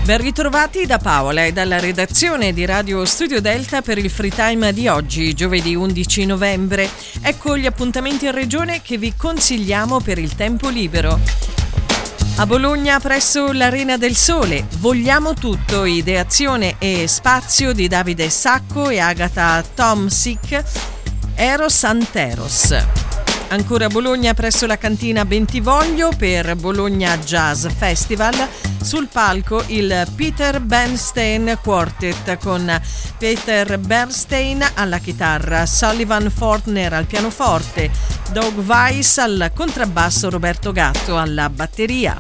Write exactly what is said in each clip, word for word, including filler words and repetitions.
Ben ritrovati da Paola e dalla redazione di Radio Studio Delta per il Free Time di oggi, giovedì undici novembre. Ecco gli appuntamenti in regione che vi consigliamo per il tempo libero. A Bologna, presso l'Arena del Sole, Vogliamo tutto, ideazione e spazio di Davide Sacco e Agata Tomsic, Eros Anteros. Ancora a Bologna, presso la cantina Bentivoglio, per Bologna Jazz Festival, sul palco il Peter Bernstein Quartet con Peter Bernstein alla chitarra, Sullivan Fortner al pianoforte, Doug Weiss al contrabbasso, Roberto Gatto alla batteria.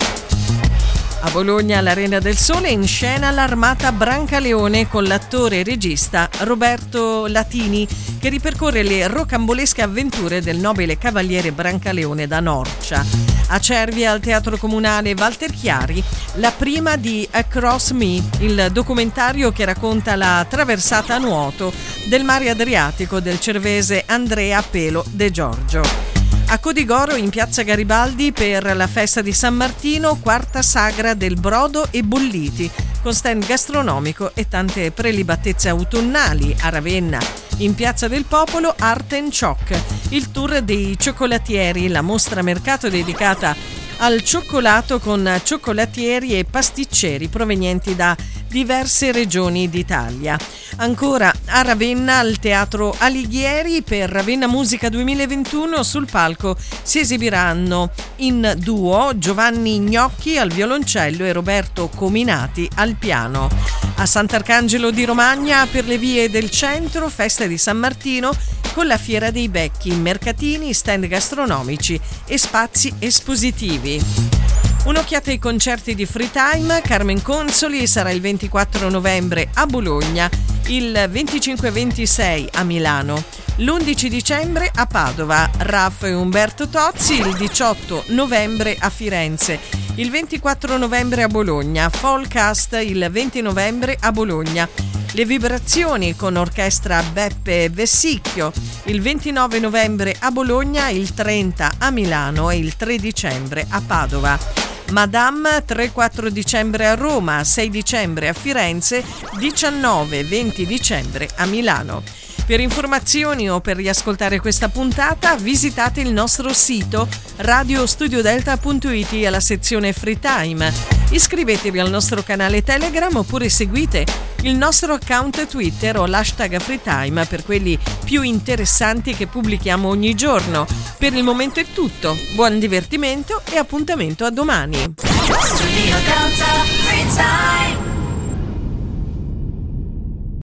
A Bologna, all'Arena del Sole, in scena l'Armata Brancaleone con l'attore e regista Roberto Latini, che ripercorre le rocambolesche avventure del nobile cavaliere Brancaleone da Norcia. A Cervia, al Teatro Comunale Walter Chiari, la prima di Across Me, il documentario che racconta la traversata a nuoto del mare Adriatico del cervese Andrea Pelo De Giorgio. A Codigoro, in piazza Garibaldi, per la festa di San Martino, quarta sagra del brodo e bolliti, con stand gastronomico e tante prelibatezze autunnali. A Ravenna, in piazza del Popolo, Art and Choc, il tour dei cioccolatieri, la mostra mercato dedicata al cioccolato con cioccolatieri e pasticceri provenienti da diverse regioni d'Italia. Ancora a Ravenna, al Teatro Alighieri, per Ravenna Musica duemilaventuno, sul palco si esibiranno in duo Giovanni Gnocchi al violoncello e Roberto Cominati al piano. A Sant'Arcangelo di Romagna, per le vie del centro, festa di San Martino con la Fiera dei Becchi, mercatini, stand gastronomici e spazi espositivi. Un'occhiata ai concerti di Free Time. Carmen Consoli sarà il ventiquattro novembre a Bologna, il venticinque e ventisei a Milano, l'undici dicembre a Padova, Raff e Umberto Tozzi il diciotto novembre a Firenze, il ventiquattro novembre a Bologna, Folcast il venti novembre a Bologna, Le Vibrazioni con orchestra Beppe Vessicchio il ventinove novembre a Bologna, il trenta a Milano e il tre dicembre a Padova. Madame tre quattro dicembre a Roma, sei dicembre a Firenze, diciannove e venti dicembre a Milano. Per informazioni o per riascoltare questa puntata visitate il nostro sito radio studio delta punto it alla sezione Free Time. Iscrivetevi al nostro canale Telegram oppure seguite il nostro account Twitter o l'hashtag Free Time per quelli più interessanti che pubblichiamo ogni giorno. Per il momento è tutto, buon divertimento e appuntamento a domani.